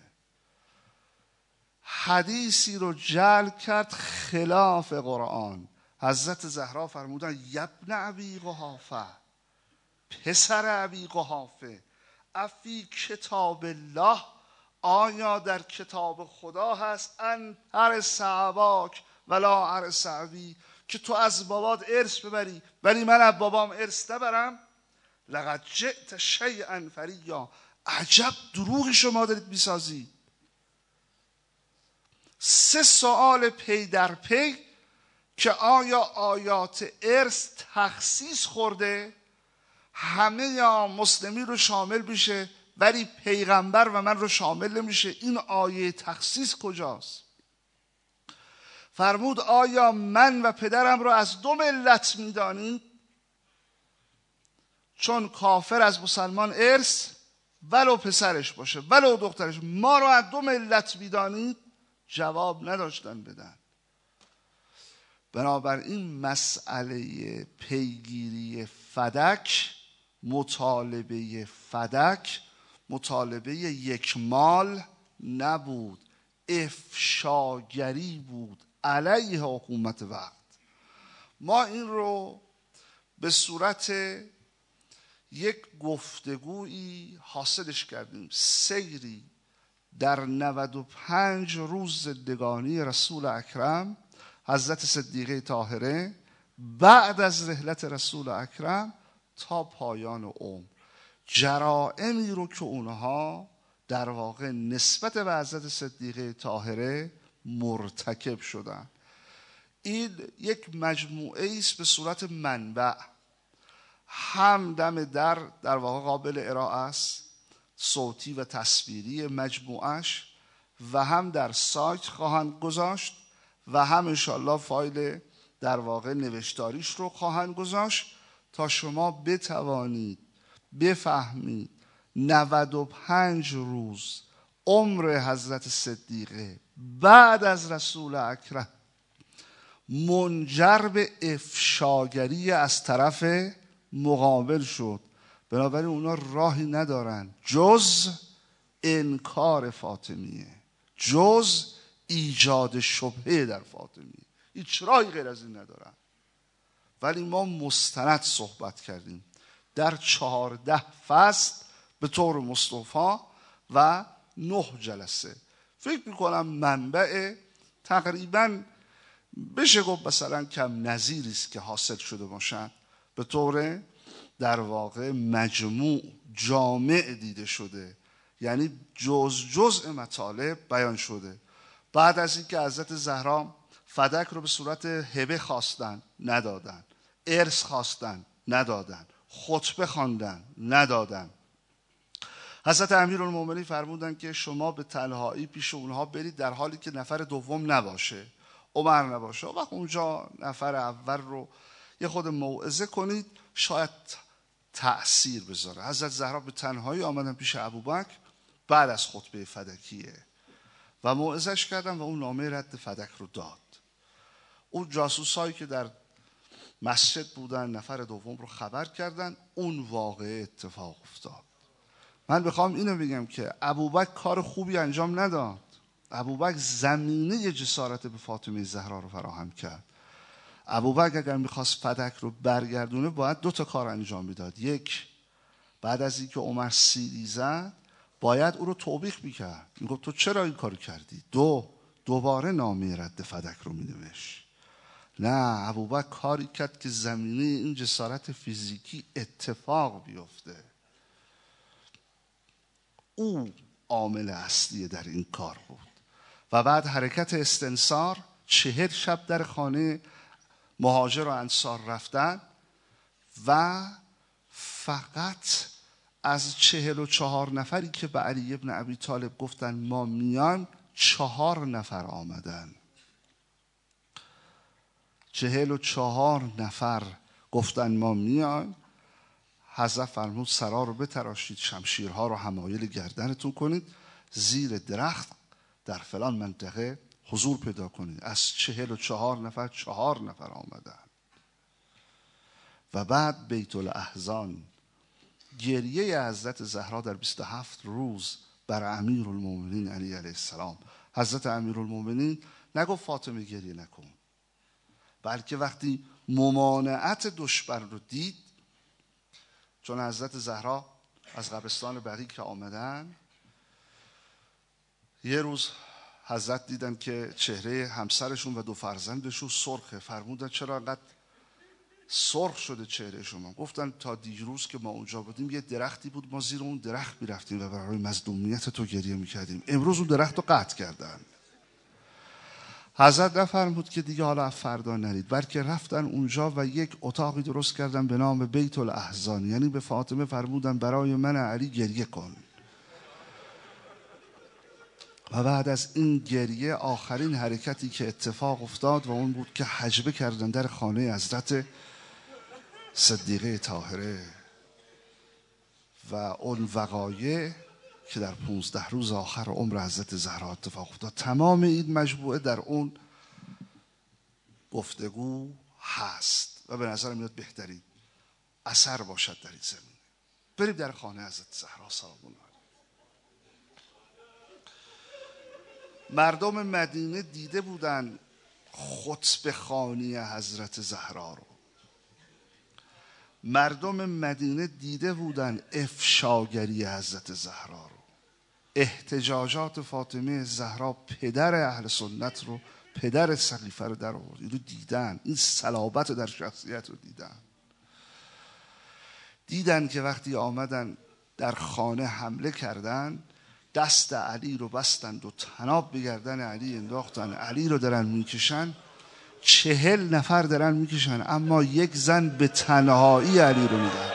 حدیثی رو جعل کرد خلاف قرآن. حضرت زهرا فرمودن یبن ابی قحافه، پسر ابی قحافه، افی کتاب الله، آیا در کتاب خدا هست ان ارث اباک ولا ارث ابی، که تو از بابات ارث ببری ولی من از بابام ارث نبرم؟ لقد جئت شیئا فریا، عجب دروغی شما دارید میسازید. 3 سوال پی در پی که آیا آیات ارث تخصیص خورده همه یا مسلمی رو شامل بشه ولی پیغمبر و من رو شامل نمیشه؟ این آیه تخصیص کجاست؟ فرمود آیا من و پدرم رو از 2 ملت میدانید؟ چون کافر از مسلمان ارث ولو پسرش باشه ولو دخترش، ما رو از 2 ملت میدانید؟ جواب نداشتن بدن. بنابراین مسئله پیگیری فدک، مطالبه فدک، مطالبه یک مال نبود، افشاگری بود علیه حکومت وقت. ما این رو به صورت یک گفتگویی حاصلش کردیم، سیری در 95 روز زندگانی رسول اکرم حضرت صدیقه طاهره بعد از رحلت رسول اکرم تا پایان عمر، جرائمی رو که اونها در واقع نسبت به حضرت صدیقه طاهره مرتکب شدن. این یک مجموعه است به صورت منبع، هم دم در واقع قابل ارائه است، صوتی و تصویری مجموعش، و هم در سایت خواهند گذاشت و هم انشالله فایل در واقع نوشتاریش رو خواهند گذاشت تا شما بتوانید بفهمید 95 روز عمر حضرت صدیقه بعد از رسول اکرم منجر به افشاگری از طرف مقابل شد. بنابراین اونا راهی ندارن جز انکار فاطمیه، جز ایجاد شبهه در فاطمیه، هیچ راهی غیر از این ندارن. ولی ما مستند صحبت کردیم در 14 فصل به طور مصطفی و 9 جلسه. فکر میکنم منبع تقریبا بشه گفت مثلا کم نظیری است که حاصل شده باشند، به طور در واقع مجموع جامع دیده شده، یعنی جزء مطالب بیان شده. بعد از اینکه حضرت زهرا فدک رو به صورت هبه خواستن ندادن، ارث خواستن ندادن، خطبه خواندن ندادن، حضرت امیرالمومنین فرمودن که شما به تنهایی پیش اونها برید در حالی که نفر دوم نباشه، عمر نباشه، وقت اونجا نفر اول رو یه خود موعظه کنید شاید تأثیر بذاره. حضرت زهرا به تنهایی آمدن پیش ابوبکر بعد از خطبه فدکیه و موعظه‌اش کردن و اون نامه رد فدک رو داد. اون جاسوسایی که در مسجد بودن نفر دوم رو خبر کردن، اون واقعه اتفاق افتاد. من بخوام اینو بگم که ابوبکر کار خوبی انجام نداد. ابوبکر زمینه جسارت به فاطمه زهرا رو فراهم کرد. ابوبکر اگر میخواست فدک رو برگردونه باید 2 تا کار انجام میداد. یک، بعد از اینکه عمر سیلی زد باید او رو توبیخ میکرد، میگفت تو چرا این کارو کردی. 2، دوباره نامه رد فدک رو مینوشت. نه، ابوبکر کاری کرد که زمینه این جسارت فیزیکی اتفاق بیفته. او عامل اصلی در این کار بود. و بعد حرکت استنصار 40 شب در خانه مهاجر و انصار رفتن و فقط از 44 نفری که به علی ابن ابی طالب گفتن ما میان 4 نفر آمدن. 44 نفر گفتن ما میان. حضرت فرمود سرا رو بتراشید، شمشیرها رو حمایل گردنتون کنید، زیر درخت در فلان منطقه حضور پیدا کنید. از 44 نفر 4 نفر آمدن. و بعد بیت الاحزان، گریه حضرت زهرا در 27 روز بر امیرالمومنین علی علیه السلام. حضرت امیرالمومنین نگفت فاطمه گریه نکن، بلکه وقتی ممانعت دشمن رو دید، چون حضرت زهرا از قبرستان بقیع که آمدن، یه روز حضرت دیدن که چهره همسرشون و 2 فرزندشون سرخه. فرمودن چرا انقدر سرخ شده چهره شما؟ گفتن تا دیروز که ما اونجا بودیم یه درختی بود، ما زیر اون درخت میرفتیم و برای مظلومیت تو گریه میکردیم، امروز اون درخت رو قطع کردن. حضرت نفرمود که دیگه حالا فردا نرید، بلکه رفتن اونجا و یک اتاقی درست کردن به نام بیت الاحزان، یعنی به فاطمه فرمودن برای من علی گریه کن. و بعد از این گریه آخرین حرکتی که اتفاق افتاد و اون بود که حجبه کردن در خانه حضرت صدیقه طاهره و اون وقایع که در 15 روز آخر عمر حضرت زهرا اتفاق افتاد. تمام این مجموعه در اون گفتگو هست و به نظر میاد بهترین اثر باشد در این زمینه. بریم در خانه حضرت زهرا سلام الله علیها. مردم مدینه دیده بودن خطبه خوانی حضرت زهرا رو، مردم مدینه دیده بودن افشاگری حضرت زهرا رو، احتجاجات فاطمه زهرا پدر اهل سنت رو، پدر سقیفه رو در آورد. اینو دیدن، این صلابت در شخصیت رو دیدن که وقتی آمدن در خانه حمله کردن، دست علی رو بستند و طناب به گردن علی انداختن، علی رو دارن میکشن، 40 نفر دارن میکشن، اما یک زن به تنهایی علی رو میدن.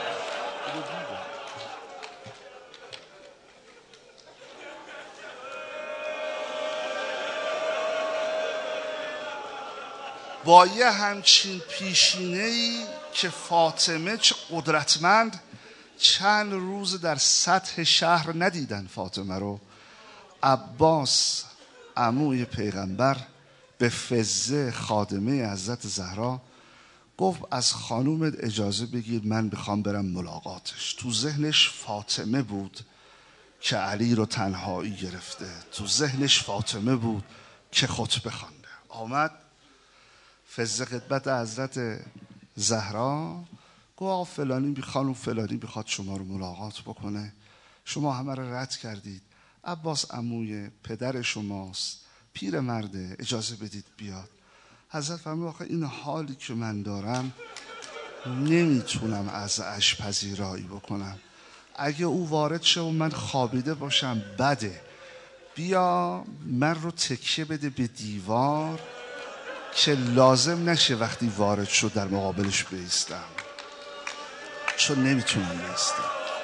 با یه همچین پیشینه‌ای که فاطمه چه قدرتمند چند روز در سطح شهر ندیدن فاطمه رو. عباس عموی پیغمبر به فزه خادمه حضرت زهرا گفت از خانومت اجازه بگیر من بخوام برم ملاقاتش. تو ذهنش فاطمه بود که علی رو تنهایی گرفته، تو ذهنش فاطمه بود که خطبه خوانده. آمد فزه خدمت حضرت زهرا گفت فلانی خانوم فلانی بخواد شما رو ملاقات بکنه، شما همه رو رد کردید، عباس عموی پدر شماست، پیر مرده، اجازه بدید بیاد. حضرت فرمود آخه این حالی که من دارم نمیتونم ازش پذیرایی بکنم، اگه او وارد شه و من خوابیده باشم بده، بیا من رو تکیه بده به دیوار که لازم نشه وقتی وارد شد در مقابلش بایستم، چون نمیتونم بایستم.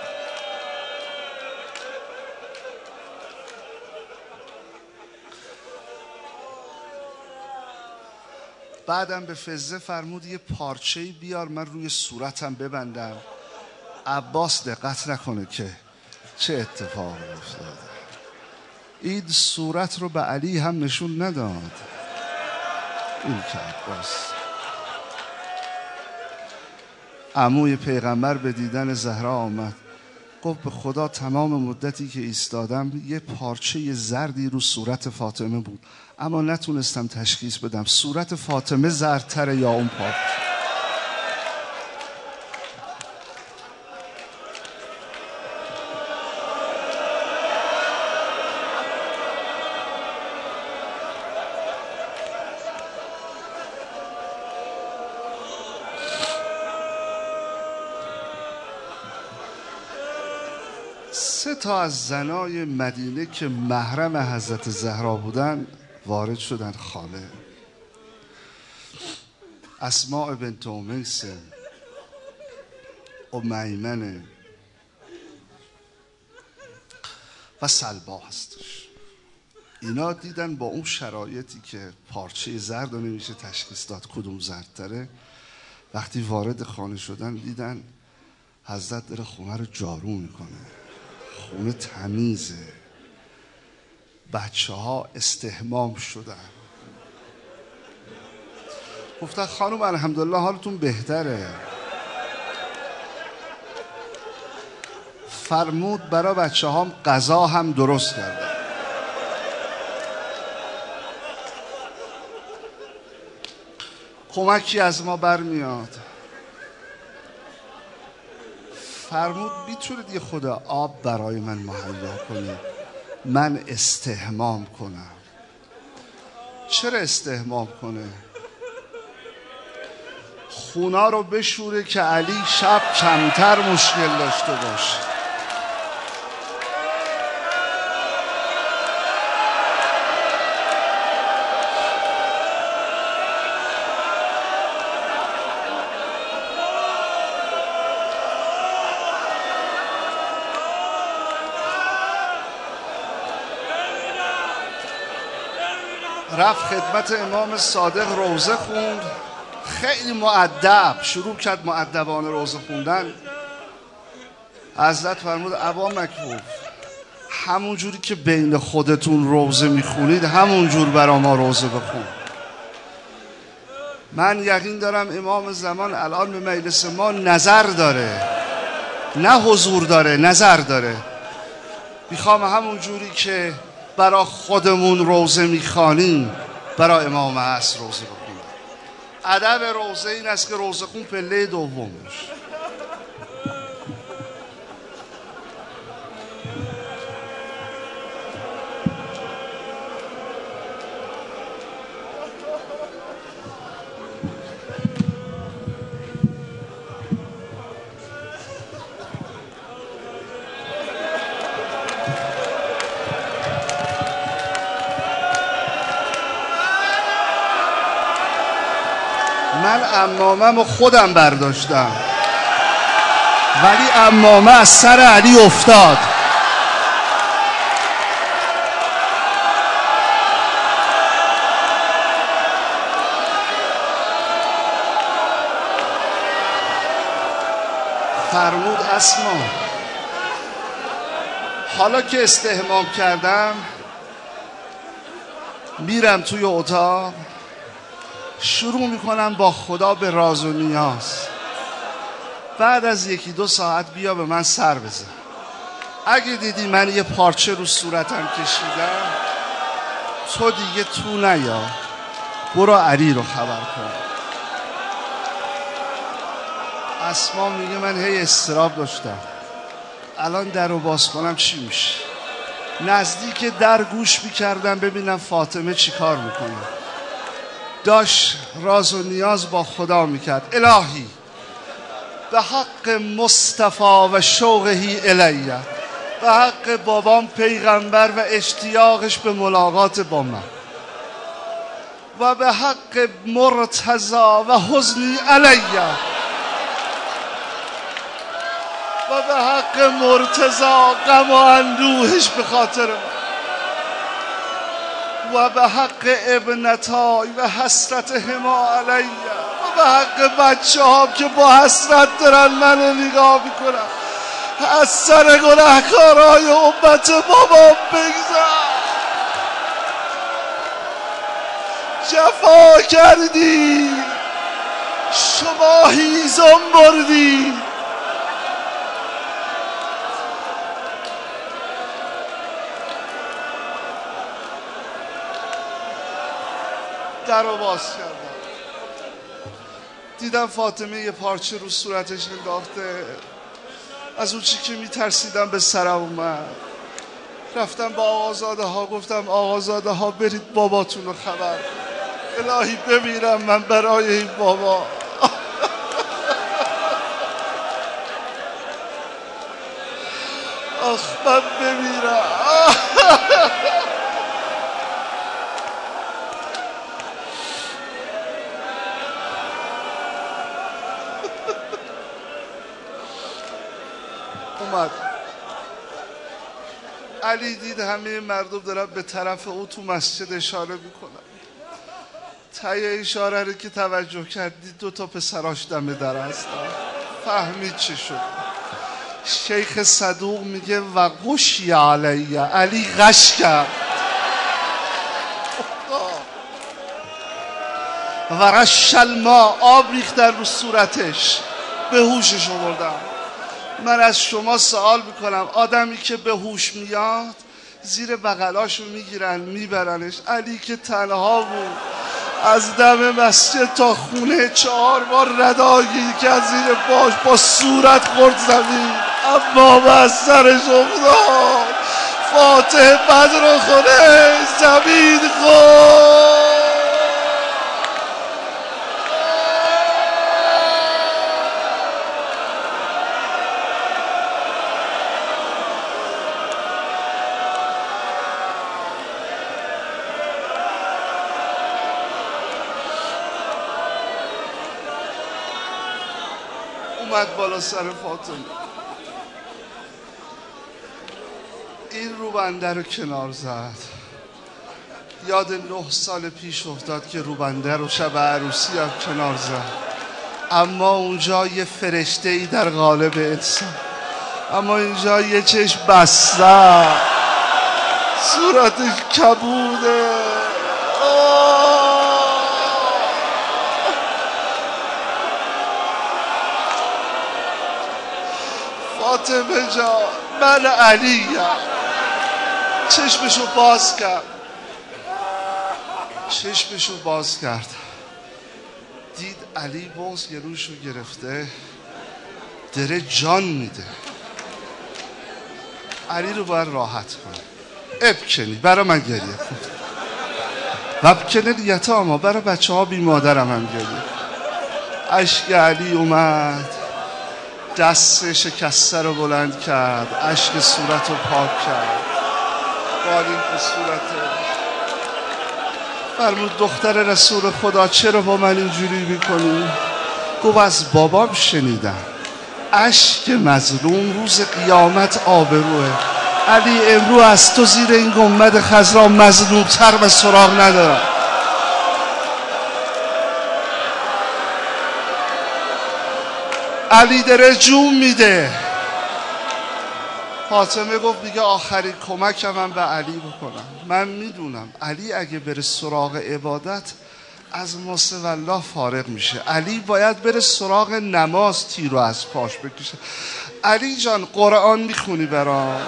بعدم به فزه فرمود یه پارچه‌ای بیار من روی صورتم ببندم، عباس دقت نکنه که چه اتفاقی افتاده. این صورت رو به علی هم نشون نداد، این که عباس عموی پیغمبر به دیدن زهرا آمد، گفت به خدا تمام مدتی که ایستادم یه پارچه زردی رو صورت فاطمه بود، اما نتونستم تشخیص بدم صورت فاطمه زردتره یا اون پارچه. سه تا از زنای مدینه که محرم حضرت زهرا بودن وارد شدن خانه. اسماء بنت امیس، ام ایمن و سلبا هستش. اینا دیدن با اون شرایطی که پارچه زرد رو نمیشه تشخیص داد کدوم زردتره، وقتی وارد خانه شدن دیدن حضرت داره خونه رو جارو میکنه، خونه تمیزه، بچه ها استحمام شدن. گفتن خانم الحمدلله حالتون بهتره. فرمود برای بچه هام غذا هم درست کردن. کمکی از ما برمیاد. فرمود میتونید یه خود آب برای من مهیا کنید من استحمام کنم. چرا استحمام کنه؟ خونا رو بشوره که علی شب کمتر مشکل داشته باشه. رفت خدمت امام صادق روزه خوند، خیلی مؤدب شروع کرد مؤدبانه روزه خوندن. حضرت فرمود ابا مکفوف همون جوری که بین خودتون روزه میخونید همون جور برا ما روزه بخون. من یقین دارم امام زمان الان به مجلس ما نظر داره، نه حضور داره، نظر داره. میخوام همون جوری که برا خودمون روزه میخوانیم برا امام عصر روزه بخونیم. ادب روزه این است که روزه خون پله دومش. من عمامم خودم برداشتم ولی عمامه از سر علی افتاد. فرمود اسما حالا که استحمام کردم میرم توی اتاق، شروع میکنم با خدا به راز و نیاز. بعد از 1-2 ساعت بیا به من سر بزن. اگه دیدی من یه پارچه رو صورتم کشیدم، تو دیگه تو نیا، برو علی رو خبر کن. اسما میگه من هی استراب داشتم، الان در رو باز کنم چی میشه؟ نزدیک در گوش میکردم ببینم فاطمه چی کار میکنه. داشت راز و نیاز با خدا میکرد. الهی به حق مصطفی و شوقهی الیه، به حق بابام پیغمبر و اشتیاقش به ملاقات با من، و به حق مرتضی و حزنی علیه، و به حق مرتضی غم و اندوهش به خاطر من، و به حق ابنتای و حسرت هما علیه، و به حق بچه ها که با حسرت دارن منو نگاه میکنن. از سر گناهکارای امت بابام بگذر. جفا کردی، شما هیزم بردی. در رو باز کردم، دیدم فاطمه یه پارچه رو صورتش انداخته. از اون چی که میترسیدم به سرم اومد. رفتم با آقازاده ها، گفتم آقازاده ها برید باباتون رو خبر کن. الهی بمیرم من برای این بابا. آخ من بمیرم. اومد علی دید همه مردم دارن به طرف او تو مسجد اشاره میکنن. تای اشاره رو که توجه کردید 2 تا پسراش دم در هستن. فهمید چه شد. شیخ صدوق میگه و غشی علیه، علی غش کرد و رش الماء، آب ریختن رو صورتش، به هوشش آوردن. من از شما سوال میکنم، آدمی که به هوش میاد زیر بغلاشو میگیرن میبرنش. علی که تنها بود از دم مسجد تا خونه 4 بار رداگی که از زیر باش با صورت خورد زمین، اما از سرش افتاد. فاتح بدر خونه زمین خورد. اومد بالا سر فاطمه، این روبنده رو کنار زد. یاد 9 سال پیش افتاد که روبنده رو شب عروسی هم کنار زد، اما اونجا یه فرشته ای در قالب انسان، اما اینجا یه چشم بسته، صورتش کبوده. فاطمه جان من علیم. چشمشو باز کرد، چشمشو باز کرد، دید علی باز گلوشو گرفته داره جان میده. علی رو باید راحت کنه. ابکنی برای من گریه کن، وابکنی الیتاما، برای بچه ها بی مادرم هم گریه. اشک علی اومد، دست شکسته رو بلند کرد، اشک صورت رو پاک کرد، بالین به صورته. فرمود دختر رسول خدا چرا با من اینجوری میکنی؟ گفت از بابام شنیدم اشک مظلوم روز قیامت آبروه. علی امرو از تو زیر این گنبد خضرا مظلوم تر و سراغ ندارم. علی داره جون میده. فاطمه گفت دیگه آخرین کمکم من به علی بکنم. من میدونم علی اگه بره سراغ عبادت از ماسه والله فارغ میشه. علی باید بره سراغ نماز تیر رو از پاش بکشه. علی جان قرآن میخونی برام؟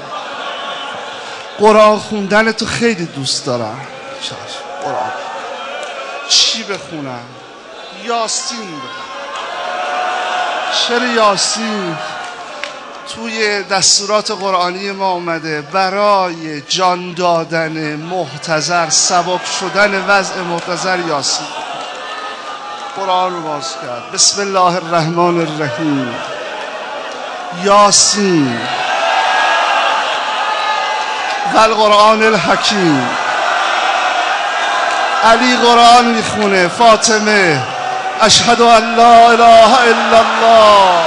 قرآن خوندن تو خیلی دوست دارم. قرآن چی بخونم؟ یاسین بخونم. شعر یاسین توی دستورات قرآنی ما اومده برای جان دادن محتضر، سبک شدن وضع محتضر یاسین. قرآن رو باز کرد. بسم الله الرحمن الرحیم. یاسین و القرآن الحکیم. علی قرآن میخونه، فاطمه اشهد ان لا اله الا الله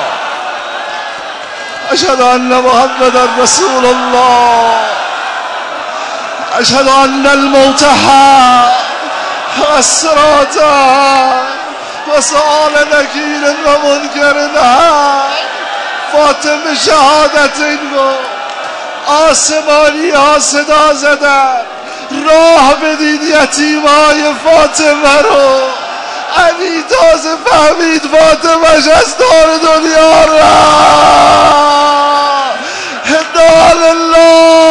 اشهد ان محمد رسول الله اشهد ان الموت حق و الصراط و سؤال نکیر و منکر حق. فاطمه شهادت این گفت. آسمانی ها صدا زدن راه بدید یتیمای فاطمه رو. علی تازه فهمید فاطمهش از دار دنیا را. هدال الله